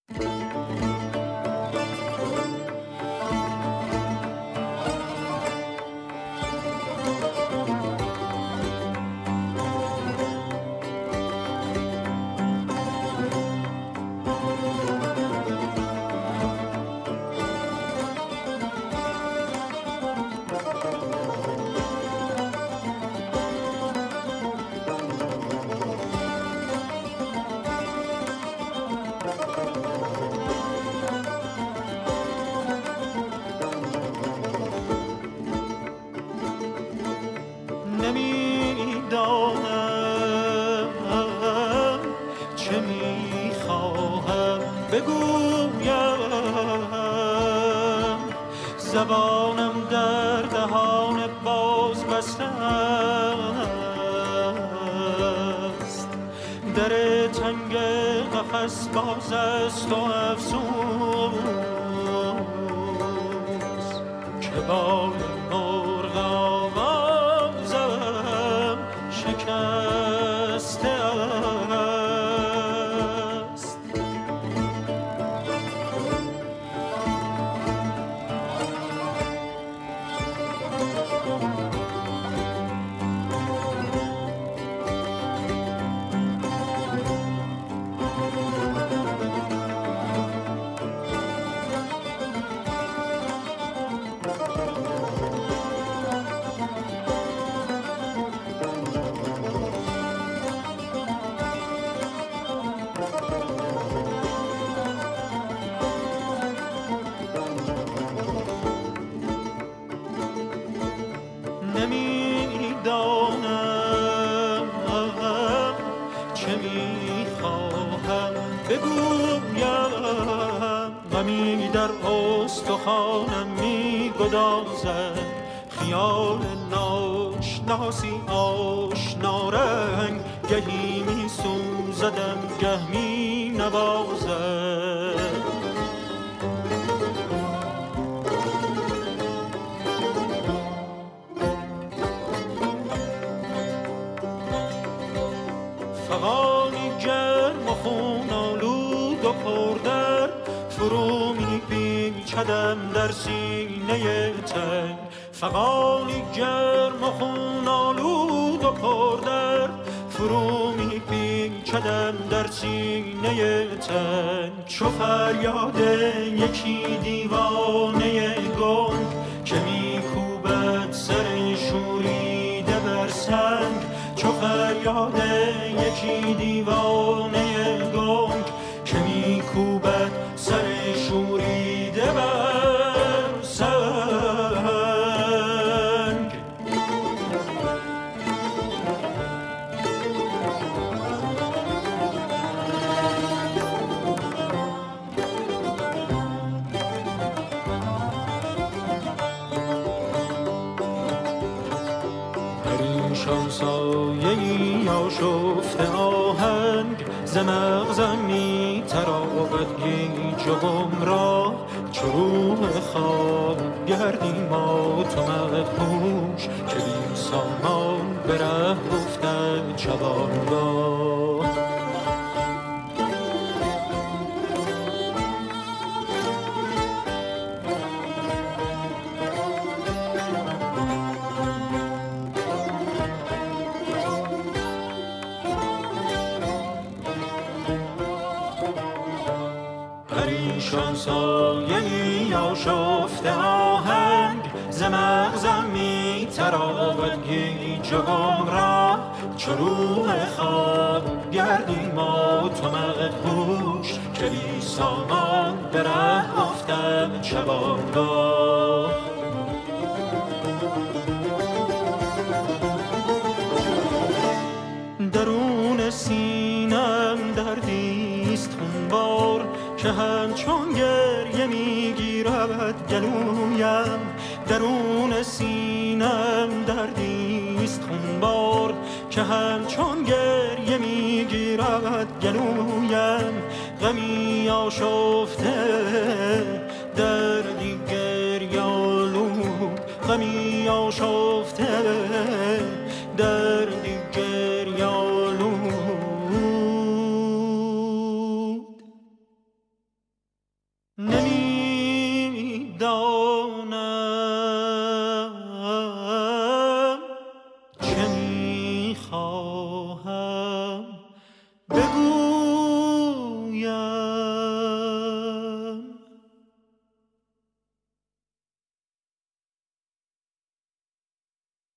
نمیدانم چه میخواهم بگویم، زبانم در دهان باز بسته است، در تنگ قفس باز است و افسوس که بال مرغ آوازم شکسته است. نمیدانم چه میخواهم بگویم، غمی در استخوانم میگدازد، خیال ناشناسی آشنا رنگ، گهی میسوزدم گه مینوازد. فغانی گرم و خون آلود و پردر، فرو میپیچدم در سینه تنگ. فغانی گرم و خون آلود و پردر، فرو میپیچدم در سینه تنگ. چو فریاد یکی دیوانه گنگ که میکوبد سر شوریده بر سنگ. چو فریاد یکی دیوانه گنگ که میکوبد سر شوریده بر سنگ. پریشان سایه‌ای آشفته آهنگ، ز مغزم می‌تراود گیج و گمراه. چو روح خواب گردی مات و مدهوش، که بی سامان به ره گفتند شبانگاه. پریشان سایه‌ای آشفته آهنگ، ز مغزم می‌تراود گیج و گمراه. چو روح خواب گردی مات و مدهوش، که بی سامان به ره افتم شبانگاه. درون سینم دردیست خونبار، که همچون گریه میگیرد گلویم. درون سینم دردیست خونبار، که همچون گریه میگیرد گلویم. غمی آشفته دردی گریالود، غمی آشفته دردی گریالود. نمی